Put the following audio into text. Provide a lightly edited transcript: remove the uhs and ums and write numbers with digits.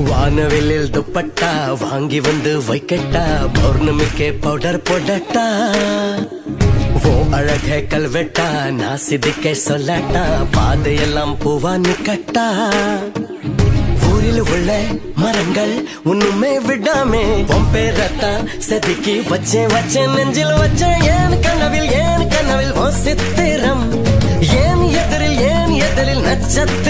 வானவில்லில் துப்பட்டா வாங்கி வந்து வைக்கட்டா, பௌர்ணமிக்கே பவுடர் போடட்டா, ஓ அழகே கல்வெட்டா நான் சிதிக்க சொல்லட்டா, பாதையெல்லாம் பூவா நிக்கட்டா. ஊரில் உள்ள மரங்கள் ஒண்ணுமே விடாமே உன் பேரத்தான் செதுக்கி வச்சேன் வச்சேன் நெஞ்சில் வச்சேன். ஏன் கனவில் ஓ சித்திரம், ஏன் எதிரில் நட்சத்திரம்.